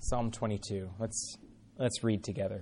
Psalm 22. Let's read together.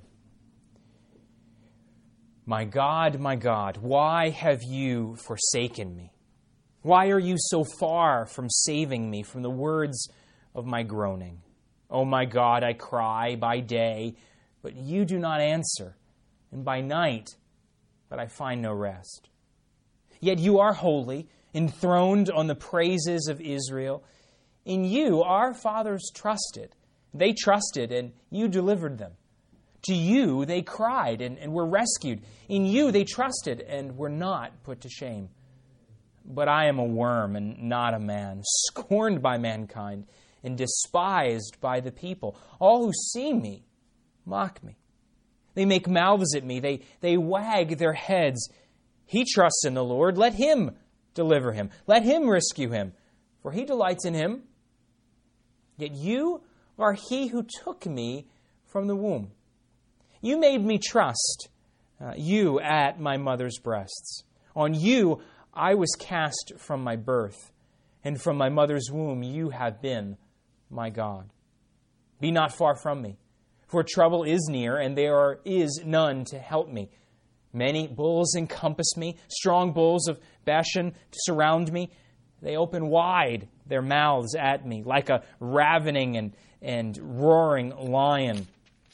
My God, why have you forsaken me? Why are you so far from saving me from the words of my groaning? O my God, I cry by day, but you do not answer, and by night, but I find no rest. Yet you are holy, enthroned on the praises of Israel. In you our fathers trusted. They trusted, and you delivered them. To you they cried and were rescued. In you they trusted and were not put to shame. But I am a worm and not a man, scorned by mankind and despised by the people. All who see me mock me. They make mouths at me. They wag their heads. He trusts in the Lord. Let him deliver him. Let him rescue him, for he delights in him. Yet you are he who took me from the womb. You made me trust you at my mother's breasts. On you I was cast from my birth, and from my mother's womb you have been my God. Be not far from me, for trouble is near, and there is none to help me. Many bulls encompass me, strong bulls of Bashan surround me. They open wide their mouths at me, like a ravening and roaring lion.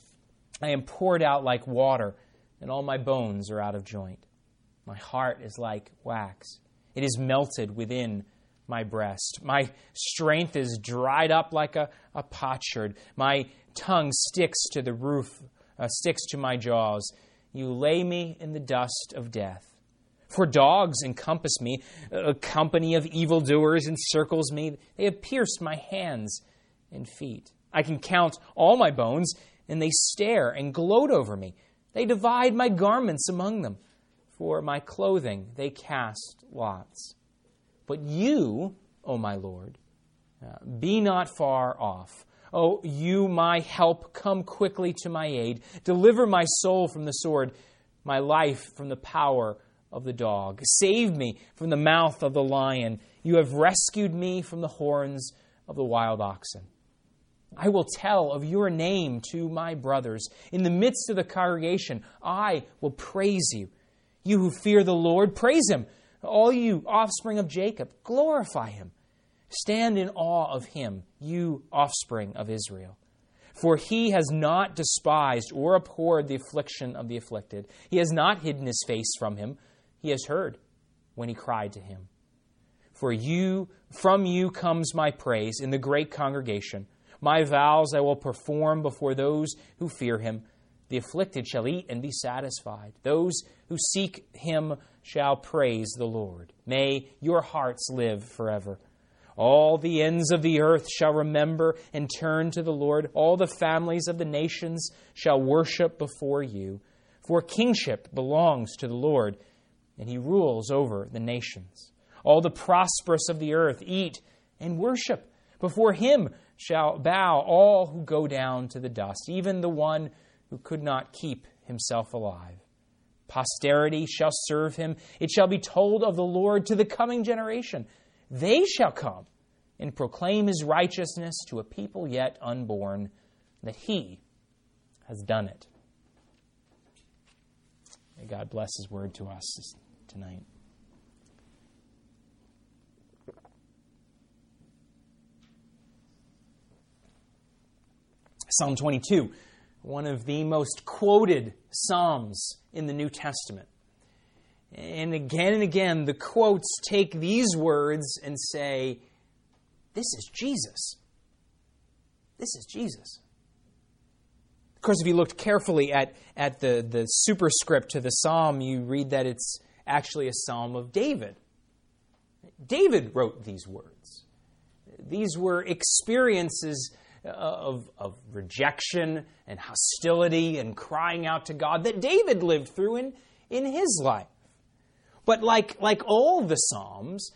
I am poured out like water, and all my bones are out of joint. My heart is like wax. It is melted within my breast. My strength is dried up like a potsherd. My tongue sticks to the roof, sticks to my jaws. You lay me in the dust of death. For dogs encompass me, a company of evildoers encircles me. They have pierced my hands and feet. I can count all my bones, and they stare and gloat over me. They divide my garments among them. For my clothing they cast lots. But you, O my Lord, be not far off. O you, my help, come quickly to my aid. Deliver my soul from the sword, my life from the power of the dog. Save me from the mouth of the lion. You have rescued me from the horns of the wild oxen. I will tell of your name to my brothers. In the midst of the congregation, I will praise you. You who fear the Lord, praise him. All you offspring of Jacob, glorify him. Stand in awe of him, you offspring of Israel. For he has not despised or abhorred the affliction of the afflicted. He has not hidden his face from him. He has heard when he cried to him. From you comes my praise in the great congregation. My vows I will perform before those who fear him. The afflicted shall eat and be satisfied. Those who seek him shall praise the Lord. May your hearts live forever. All the ends of the earth shall remember and turn to the Lord. All the families of the nations shall worship before you. For kingship belongs to the Lord, and he rules over the nations. All the prosperous of the earth eat and worship. Before him shall bow all who go down to the dust, even the one who could not keep himself alive. Posterity shall serve him. It shall be told of the Lord to the coming generation. They shall come and proclaim his righteousness to a people yet unborn, that he has done it. May God bless his word to us tonight. Psalm 22, one of the most quoted psalms in the New Testament. And again, the quotes take these words and say, this is Jesus. This is Jesus. Of course, if you looked carefully at the superscript to the psalm, you read that it's actually a psalm of David. David wrote these words. These were experiences of rejection and hostility and crying out to God that David lived through in his life. But like all the Psalms,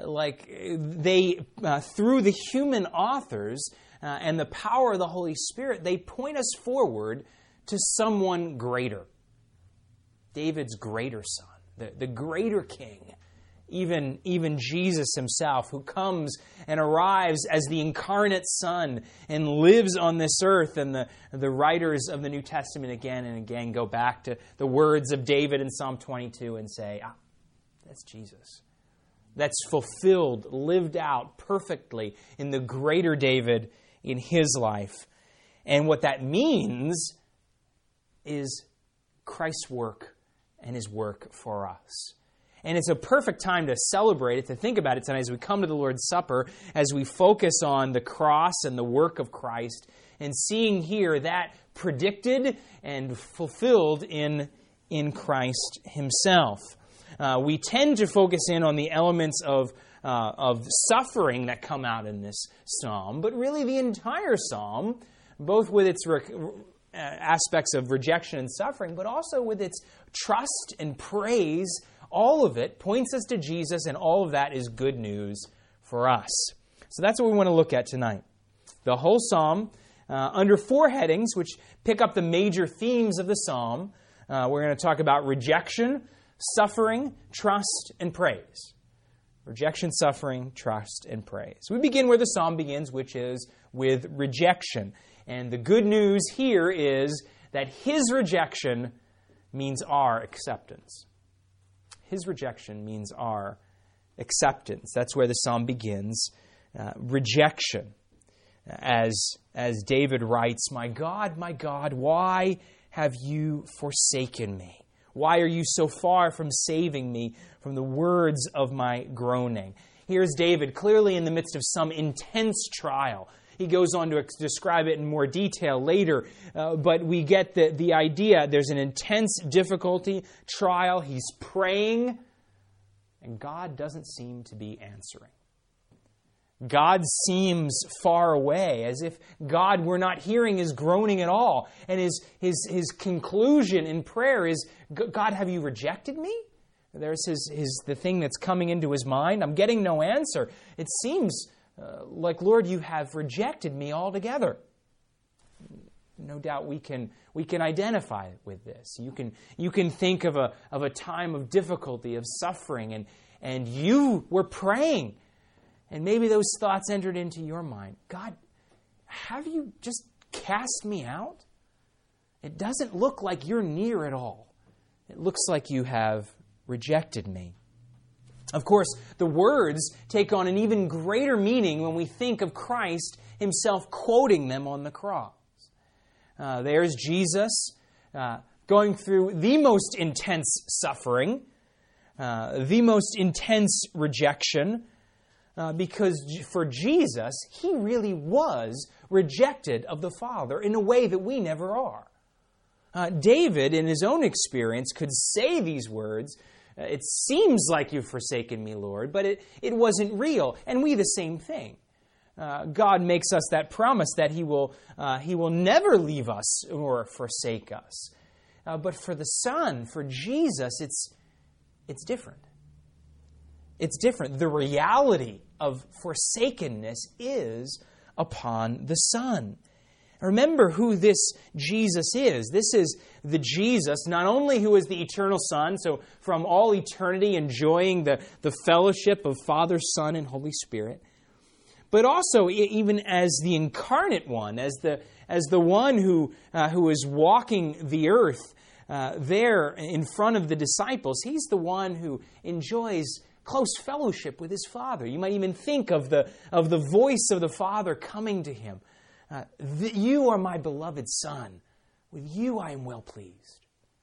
through the human authors and the power of the Holy Spirit, they point us forward to someone greater. David's greater son, the greater king, Even Jesus himself, who comes and arrives as the incarnate Son and lives on this earth. And the writers of the New Testament again and again go back to the words of David in Psalm 22 and say, that's Jesus. That's fulfilled, lived out perfectly in the greater David in his life. And what that means is Christ's work and his work for us. And it's a perfect time to celebrate it, to think about it tonight as we come to the Lord's Supper, as we focus on the cross and the work of Christ, and seeing here that predicted and fulfilled in Christ himself. We tend to focus in on the elements of suffering that come out in this psalm, but really the entire psalm, both with its aspects of rejection and suffering, but also with its trust and praise, all of it points us to Jesus, and all of that is good news for us. So that's what we want to look at tonight. The whole psalm, under 4 headings, which pick up the major themes of the psalm. We're going to talk about rejection, suffering, trust, and praise. Rejection, suffering, trust, and praise. We begin where the psalm begins, which is with rejection. And the good news here is that his rejection means our acceptance. His rejection means our acceptance. That's where the psalm begins. Rejection. As David writes, my God, why have you forsaken me? Why are you so far from saving me from the words of my groaning? Here's David clearly in the midst of some intense trial. He goes on to describe it in more detail later, but we get the idea. There's an intense difficulty, trial. He's praying, and God doesn't seem to be answering. God seems far away, as if God were not hearing his groaning at all. And his conclusion in prayer is, God, have you rejected me? There's the thing that's coming into his mind. I'm getting no answer. It seems like, Lord, you have rejected me altogether. No doubt we can identify with this. You can think of a time of difficulty, of suffering, and you were praying, and maybe those thoughts entered into your mind. God, have you just cast me out? It doesn't look like you're near at all. It looks like you have rejected me. Of course, the words take on an even greater meaning when we think of Christ himself quoting them on the cross. There's Jesus going through the most intense suffering, the most intense rejection, because for Jesus, he really was rejected of the Father in a way that we never are. David, in his own experience, could say these words, it seems like you've forsaken me, Lord, but it wasn't real. And we the same thing. God makes us that promise that He will never leave us or forsake us. But for the Son, for Jesus, it's different. It's different. The reality of forsakenness is upon the Son. Remember who this Jesus is. This is the Jesus, not only who is the eternal Son, so from all eternity enjoying the fellowship of Father, Son, and Holy Spirit, but also even as the incarnate one, as the one who is walking the earth there in front of the disciples. He's the one who enjoys close fellowship with his Father. You might even think of the voice of the Father coming to him. You are my beloved Son. With you I am well pleased.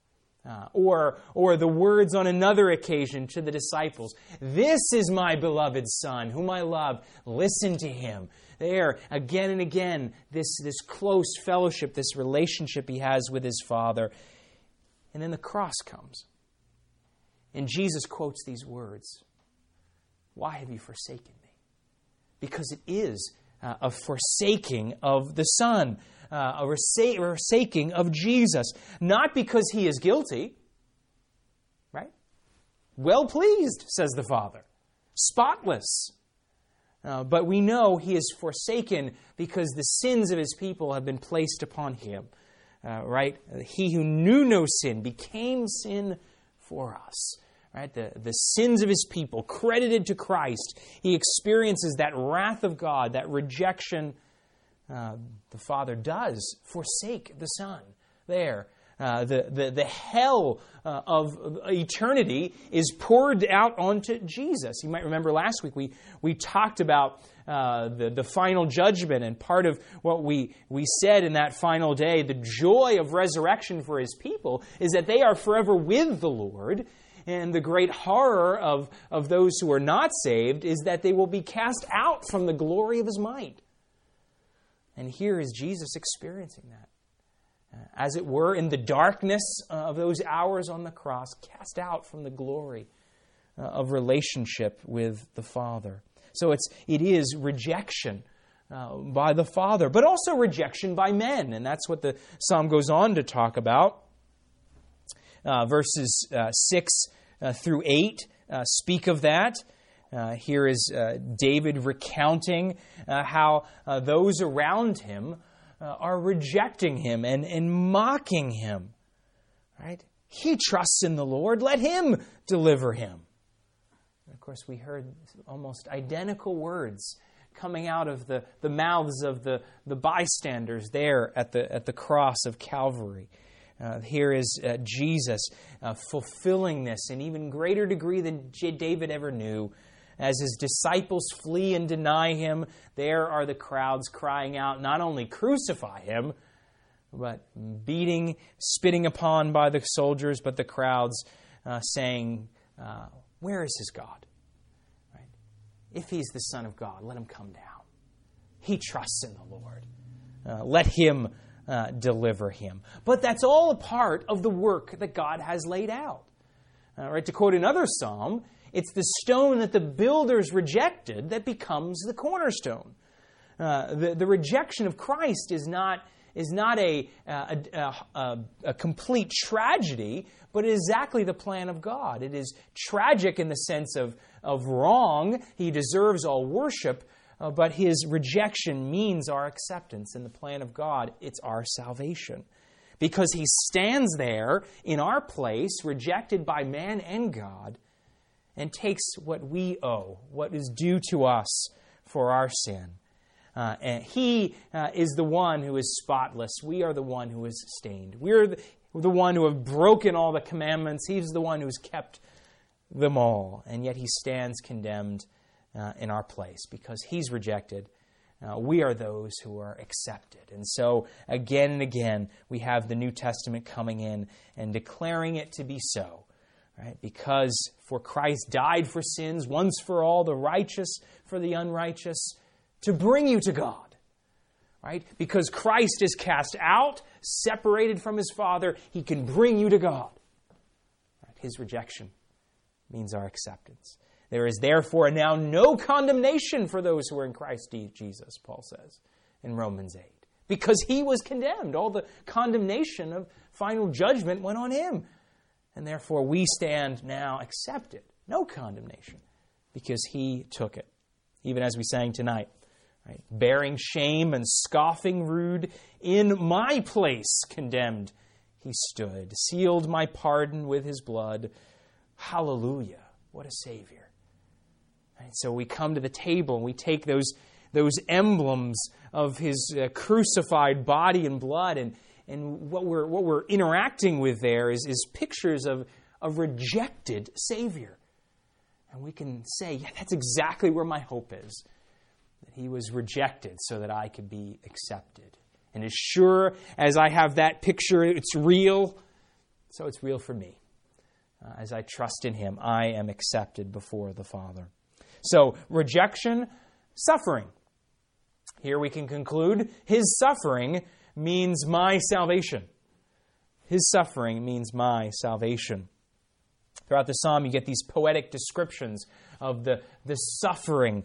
Or the words on another occasion to the disciples. This is my beloved Son, whom I love. Listen to him. There, again and again, this close fellowship, this relationship he has with his Father. And then the cross comes. And Jesus quotes these words. Why have you forsaken me? Because it is a forsaking of the Son, a forsaking of Jesus. Not because he is guilty, right? Well pleased, says the Father. Spotless. But we know he is forsaken because the sins of his people have been placed upon him, right? He who knew no sin became sin for us. right? The sins of his people credited to Christ. He experiences that wrath of God, that rejection. The Father does forsake the Son there. The hell of eternity is poured out onto Jesus. You might remember last week we talked about the final judgment, and part of what we said in that final day, the joy of resurrection for his people, is that they are forever with the Lord. And the great horror of those who are not saved is that they will be cast out from the glory of his might. And here is Jesus experiencing that. As it were, in the darkness of those hours on the cross, cast out from the glory of relationship with the Father. So it is rejection by the Father, but also rejection by men. And that's what the psalm goes on to talk about. Verses 6 through 8 speak of that. Here is David recounting how those around him are rejecting him and mocking him. Right? He trusts in the Lord. Let him deliver him. And of course, we heard almost identical words coming out of the mouths of the bystanders there at the cross of Calvary. Here is Jesus fulfilling this in even greater degree than David ever knew. As his disciples flee and deny him, there are the crowds crying out, not only crucify him, but beating, spitting upon by the soldiers, but the crowds saying, where is his God? Right? If he's the Son of God, let him come down. He trusts in the Lord. Let him deliver him. But that's all a part of the work that God has laid out. Right? To quote another psalm, it's the stone that the builders rejected that becomes the cornerstone. The rejection of Christ is not a complete tragedy, but it is exactly the plan of God. It is tragic in the sense of wrong. He deserves all worship, but his rejection means our acceptance. In the plan of God, it's our salvation. Because he stands there in our place, rejected by man and God, and takes what we owe, what is due to us for our sin. And he is the one who is spotless. We are the one who is stained. We're the one who have broken all the commandments. He's the one who's kept them all. And yet he stands condemned in our place because he's rejected. We are those who are accepted. And so again and again, we have the New Testament coming in and declaring it to be so. Right? Because for Christ died for sins once for all, the righteous for the unrighteous, to bring you to God. Right? Because Christ is cast out, separated from his Father, he can bring you to God. Right? His rejection means our acceptance. There is therefore now no condemnation for those who are in Christ Jesus, Paul says in Romans 8. Because he was condemned. All the condemnation of final judgment went on him. And therefore we stand now accepted. No condemnation. Because he took it. Even as we sang tonight. Right? Bearing shame and scoffing rude, in my place condemned he stood. Sealed my pardon with his blood. Hallelujah. What a Savior. Right? So we come to the table and we take those emblems of his crucified body and blood, and what we're interacting with there is pictures of a rejected Savior. And we can say, yeah, that's exactly where my hope is. That he was rejected so that I could be accepted. And as sure as I have that picture, it's real, so it's real for me. As I trust in him, I am accepted before the Father. So, rejection, suffering. Here we can conclude his suffering means my salvation. His suffering means my salvation. Throughout the psalm, you get these poetic descriptions of the suffering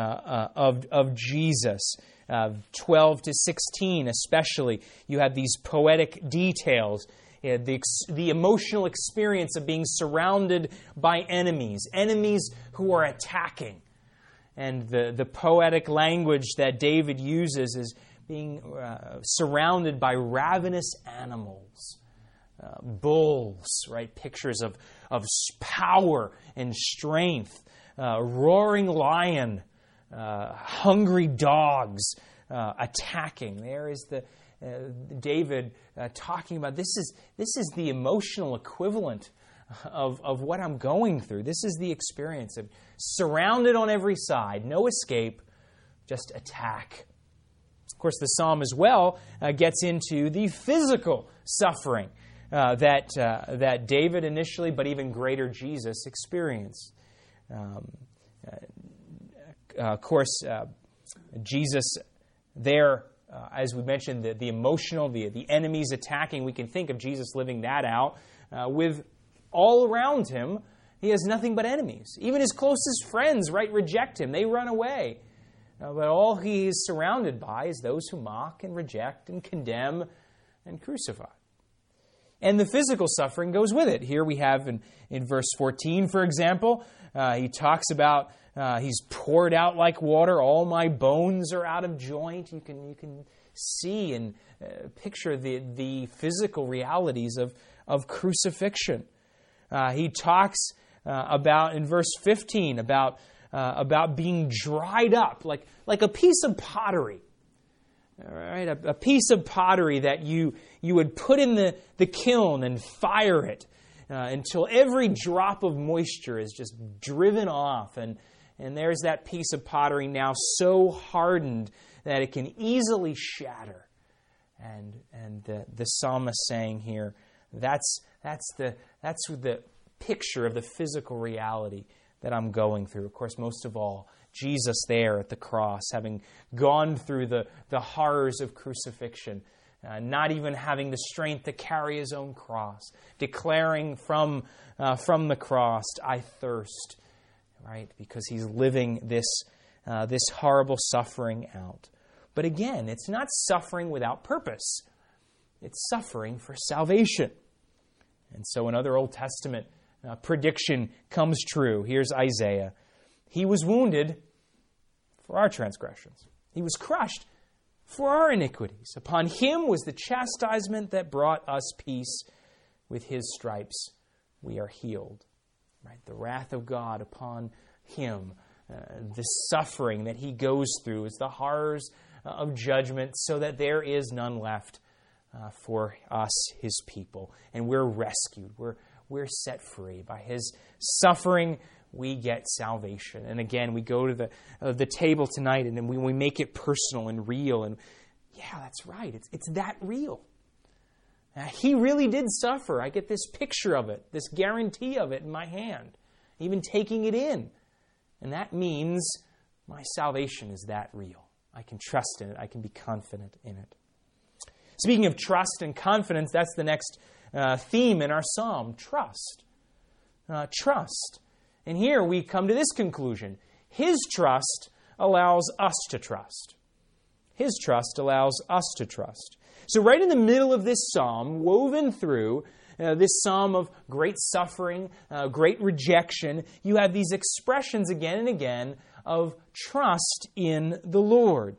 of Jesus. 12 to 16 especially, you have these poetic details. The emotional experience of being surrounded by enemies who are attacking. And the poetic language that David uses is being surrounded by ravenous animals bulls, right? Pictures of power and strength, roaring lion, hungry dogs attacking. There is the David talking about this is the emotional equivalent of what I'm going through. This is the experience of surrounded on every side, no escape, just attack. Of course, the psalm as well gets into the physical suffering that David initially, but even greater Jesus experienced. Of course, Jesus there, as we mentioned, the emotional, the enemies attacking, we can think of Jesus living that out with all around him. He has nothing but enemies. Even his closest friends, right, reject him. They run away. But all he is surrounded by is those who mock and reject and condemn and crucify. And the physical suffering goes with it. Here we have in verse 14, for example, he talks about he's poured out like water. All my bones are out of joint. You can see and picture the physical realities of crucifixion. He talks about, in verse 15, about being dried up like a piece of pottery. All right, a piece of pottery that you would put in the kiln and fire it until every drop of moisture is just driven off. And there's that piece of pottery now so hardened that it can easily shatter. And the psalmist saying here, that's the picture of the physical reality that I'm going through. Of course, most of all, Jesus there at the cross, having gone through the horrors of crucifixion, not even having the strength to carry his own cross, declaring from the cross, I thirst, right? Because he's living this horrible suffering out. But again, it's not suffering without purpose. It's suffering for salvation. And so another Old Testament prediction comes true. Here's Isaiah. He was wounded for our transgressions. He was crushed for our iniquities. Upon him was the chastisement that brought us peace. With his stripes we are healed. Right? The wrath of God upon him, the suffering that he goes through is the horrors of judgment, so that there is none left for us, his people. And we're rescued. We're set free. By his suffering, we get salvation. And again, we go to the table tonight, and then we make it personal and real. And yeah, that's right. It's that real. He really did suffer. I get this picture of it, this guarantee of it in my hand, even taking it in. And that means my salvation is that real. I can trust in it. I can be confident in it. Speaking of trust and confidence, that's the next theme in our psalm, trust. Trust. And here we come to this conclusion. His trust allows us to trust. His trust allows us to trust. So right in the middle of this psalm, woven through this psalm of great suffering, great rejection, you have these expressions again and again of trust in the Lord.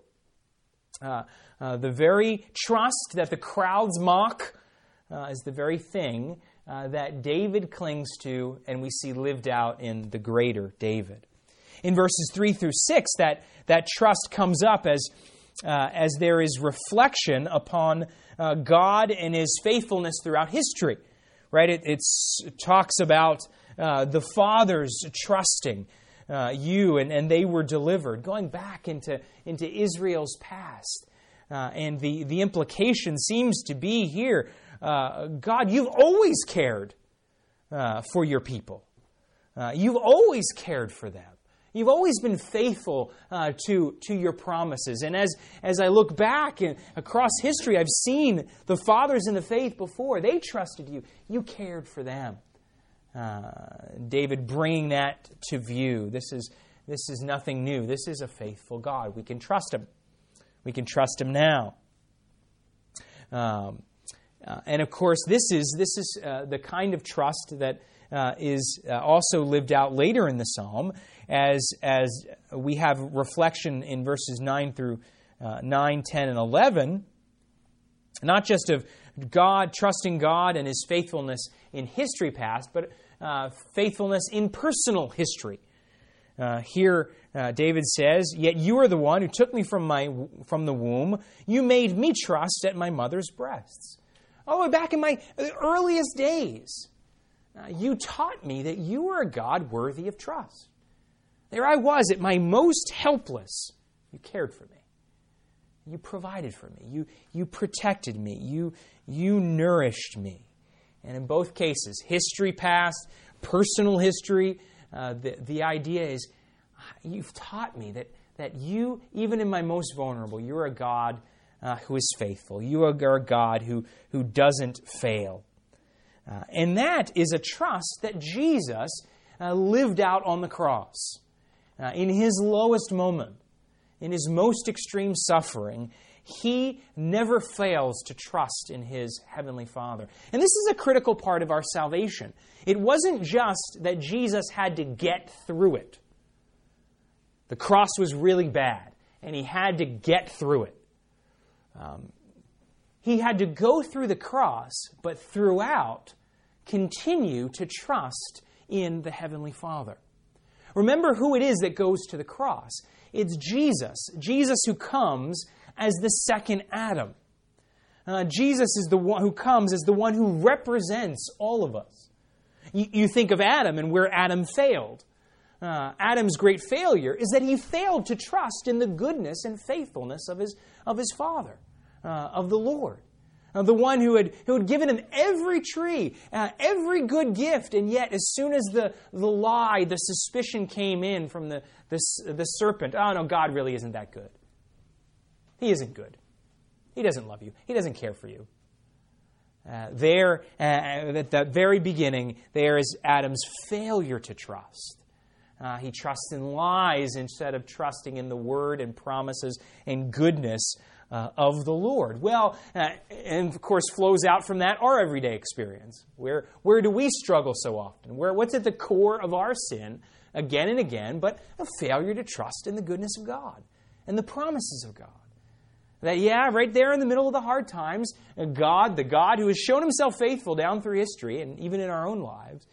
The very trust that the crowds mock is the very thing that David clings to, and we see lived out in the greater David. In verses 3 through 6, that trust comes up as there is reflection upon God and his faithfulness throughout history. Right? It talks about the fathers trusting you, and they were delivered, going back into Israel's past. And the implication seems to be here, God, you've always cared for your people. You've always cared for them. You've always been faithful to your promises. And as I look back across history, I've seen the fathers in the faith before. They trusted you. You cared for them. David bringing that to view. This is nothing new. This is a faithful God. We can trust him. We can trust him now. And of course, this is the kind of trust that is also lived out later in the psalm, as we have reflection in verses 9 through 9, 10, and 11. Not just of God, trusting God and His faithfulness in history past, but faithfulness in personal history. Here, David says, "Yet you are the one who took me from the womb. You made me trust at my mother's breasts." Oh, back in my earliest days, you taught me that you were a God worthy of trust. There I was at my most helpless. You cared for me. You provided for me. You protected me. You nourished me. And in both cases, history past, personal history, the idea is you've taught me that you, even in my most vulnerable, you're a God who is faithful. You are a God who doesn't fail. And that is a trust that Jesus lived out on the cross. In His lowest moment, in His most extreme suffering, He never fails to trust in His Heavenly Father. And this is a critical part of our salvation. It wasn't just that Jesus had to get through it. The cross was really bad, and He had to get through it. He had to go through the cross, but throughout, continue to trust in the Heavenly Father. Remember who it is that goes to the cross. It's Jesus. Jesus who comes as the second Adam. Jesus is the one who comes as the one who represents all of us. You think of Adam and where Adam failed. Adam's great failure is that he failed to trust in the goodness and faithfulness of his Father, of the Lord. The one who had given him every tree, every good gift, and yet as soon as the lie, the suspicion came in from the serpent, oh no, God really isn't that good. He isn't good. He doesn't love you. He doesn't care for you. At the very beginning, there is Adam's failure to trust. He trusts in lies instead of trusting in the word and promises and goodness of the Lord. Well, and of course flows out from that our everyday experience. Where do we struggle so often? What's at the core of our sin again and again, but a failure to trust in the goodness of God and the promises of God. That, right there in the middle of the hard times, God, the God who has shown Himself faithful down through history and even in our own lives,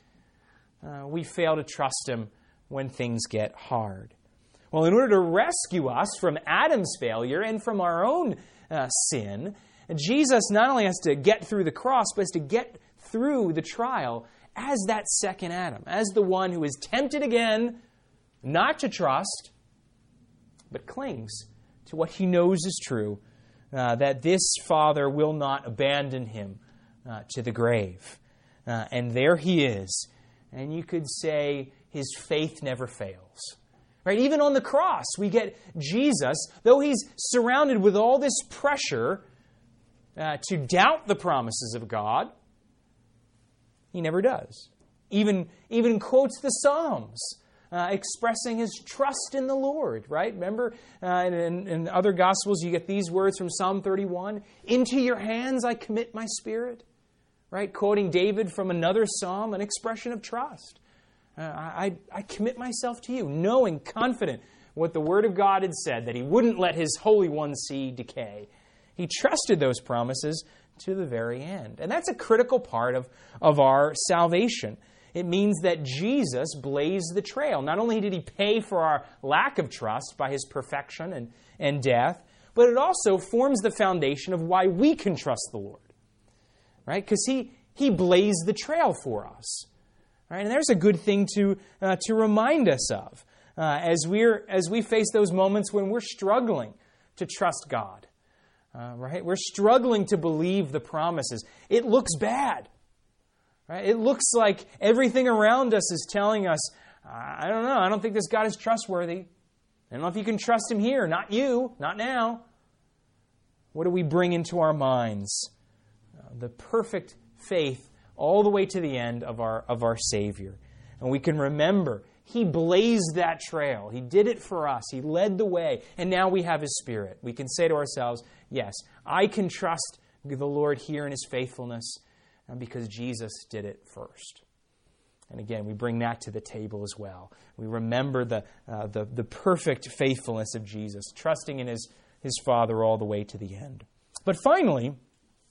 we fail to trust Him when things get hard. Well, in order to rescue us from Adam's failure and from our own sin, Jesus not only has to get through the cross, but has to get through the trial as that second Adam, as the one who is tempted again not to trust, but clings to what he knows is true, that this Father will not abandon him to the grave. And there he is. And you could say his faith never fails. Right? Even on the cross, we get Jesus, though he's surrounded with all this pressure to doubt the promises of God, he never does. Even quotes the Psalms, expressing his trust in the Lord, right? Remember, in other Gospels, you get these words from Psalm 31, "Into your hands I commit my spirit," right? Quoting David from another psalm, an expression of trust. I commit myself to you, knowing, confident what the Word of God had said, that He wouldn't let His Holy One see decay. He trusted those promises to the very end. And that's a critical part of our salvation. It means that Jesus blazed the trail. Not only did He pay for our lack of trust by His perfection and death, but it also forms the foundation of why we can trust the Lord. Right? Because He blazed the trail for us. Right? And there's a good thing to remind us of as we face those moments when we're struggling to trust God. Right? We're struggling to believe the promises. It looks bad. Right? It looks like everything around us is telling us, I don't know, I don't think this God is trustworthy. I don't know if you can trust Him here. Not you. Not now. What do we bring into our minds? The perfect faith all the way to the end of our Savior. And we can remember, He blazed that trail. He did it for us. He led the way. And now we have His Spirit. We can say to ourselves, yes, I can trust the Lord here in His faithfulness because Jesus did it first. And again, we bring that to the table as well. We remember the perfect faithfulness of Jesus, trusting in His Father all the way to the end. But finally,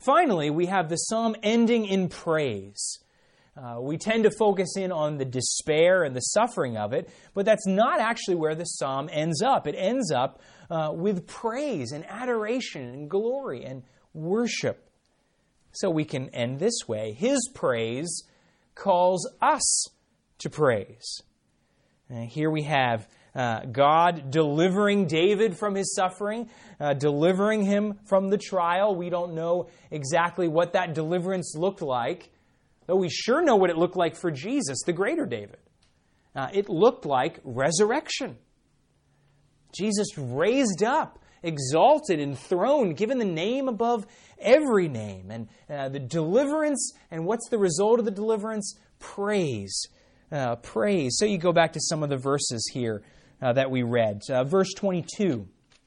Finally, we have the psalm ending in praise. We tend to focus in on the despair and the suffering of it, but that's not actually where the psalm ends up. It ends up with praise and adoration and glory and worship. So we can end this way. His praise calls us to praise. And here we have God delivering David from his suffering, delivering him from the trial. We don't know exactly what that deliverance looked like, though we sure know what it looked like for Jesus, the greater David. It looked like resurrection. Jesus raised up, exalted, enthroned, given the name above every name. And the deliverance, and what's the result of the deliverance? Praise. Praise. So you go back to some of the verses here that we read. Verse 22.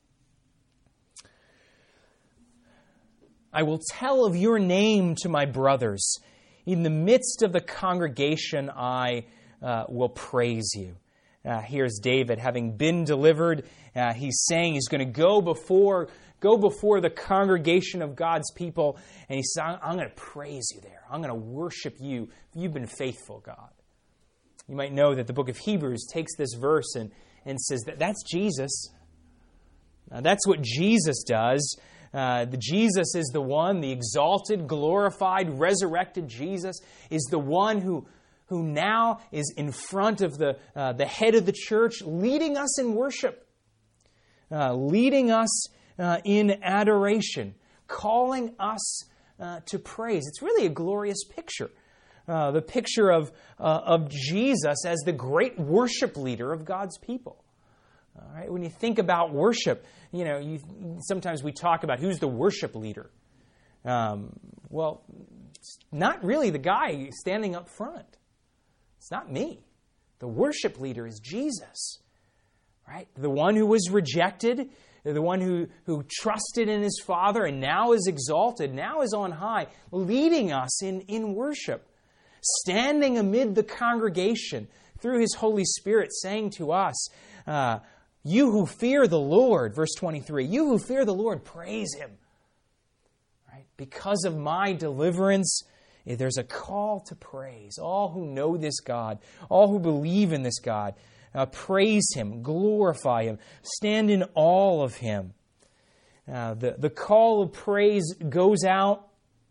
I will tell of your name to my brothers. In the midst of the congregation, I will praise you. Here's David, having been delivered. He's saying he's going to go before the congregation of God's people, and he says, I'm going to praise you there. I'm going to worship you. You've been faithful, God. You might know that the book of Hebrews takes this verse and says that that's Jesus. That's what Jesus does. Jesus is the one, the exalted, glorified, resurrected Jesus is the one who now is in front of the head of the church, leading us in worship, leading us in adoration, calling us to praise. It's really a glorious picture. The picture of Jesus as the great worship leader of God's people. All right? When you think about worship, sometimes we talk about who's the worship leader. Well, it's not really the guy standing up front. It's not me. The worship leader is Jesus, right? The one who was rejected, the one who trusted in his Father and now is exalted, now is on high, leading us in worship, standing amid the congregation through his Holy Spirit, saying to us, you who fear the Lord, verse 23, you who fear the Lord, praise him. Right? Because of my deliverance, there's a call to praise. All who know this God, all who believe in this God, praise him, glorify him, stand in awe of him. The call of praise goes out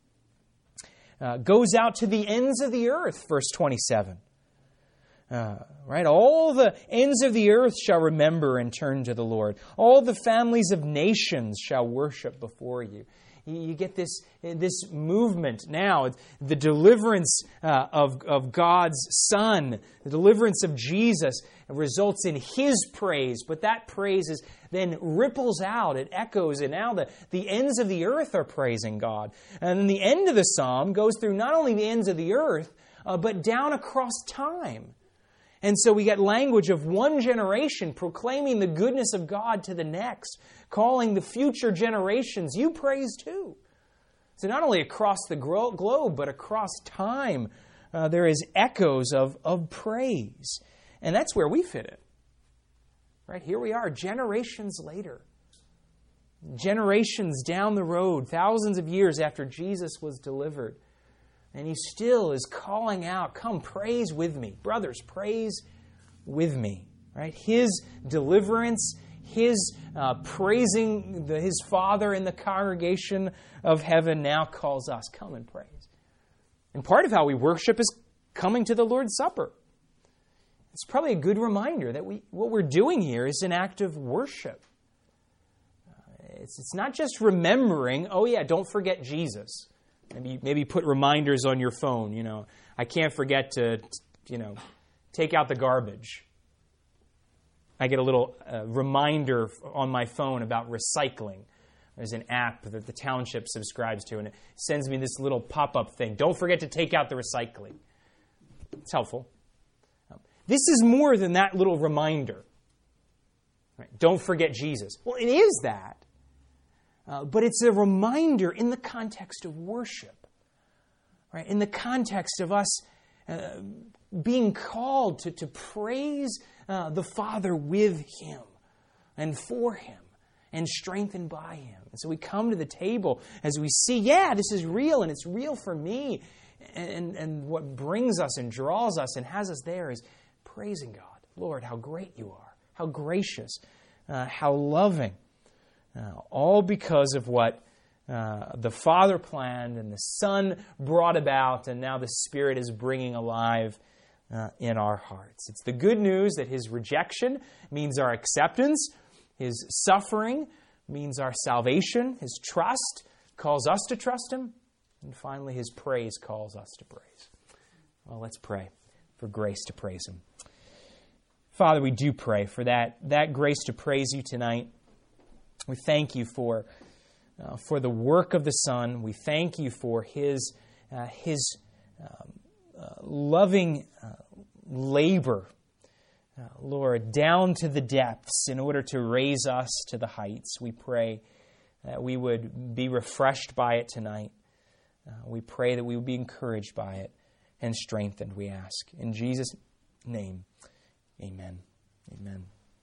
to the ends of the earth, verse 27. Right? All the ends of the earth shall remember and turn to the Lord. All the families of nations shall worship before you. You get this movement now, the deliverance of God's Son, the deliverance of Jesus results in his praise, but that praise then ripples out, it echoes, and now the ends of the earth are praising God. And then the end of the psalm goes through not only the ends of the earth, but down across time. And so we get language of one generation proclaiming the goodness of God to the next, calling the future generations, you praise too. So not only across the globe, but across time, there is echoes of praise. And that's where we fit in. Right? Here we are, generations later. Generations down the road, thousands of years after Jesus was delivered. And he still is calling out, come praise with me. Brothers, praise with me. Right? His deliverance, his praising his Father in the congregation of heaven now calls us, come and praise. And part of how we worship is coming to the Lord's Supper. It's probably a good reminder that what we're doing here is an act of worship. It's not just remembering, oh yeah, don't forget Jesus. Maybe put reminders on your phone, I can't forget to, take out the garbage. I get a little reminder on my phone about recycling. There's an app that the township subscribes to, and it sends me this little pop-up thing. Don't forget to take out the recycling. It's helpful. This is more than that little reminder. Right? Don't forget Jesus. Well, it is that. But it's a reminder in the context of worship, right? In the context of us being called to praise the Father with him and for him and strengthened by Him. And so we come to the table as we see, yeah, this is real, and it's real for me. And what brings us and draws us and has us there is praising God. Lord, how great You are, how gracious, how loving. All because of what the Father planned and the Son brought about, and now the Spirit is bringing alive in our hearts. It's the good news that His rejection means our acceptance, His suffering means our salvation, His trust calls us to trust Him, and finally His praise calls us to praise. Well, let's pray for grace to praise Him. Father, we do pray for that grace to praise You tonight. We thank You for the work of the Son. We thank You for His loving labor, Lord, down to the depths in order to raise us to the heights. We pray that we would be refreshed by it tonight. We pray that we would be encouraged by it and strengthened, we ask. In Jesus' name, amen. Amen.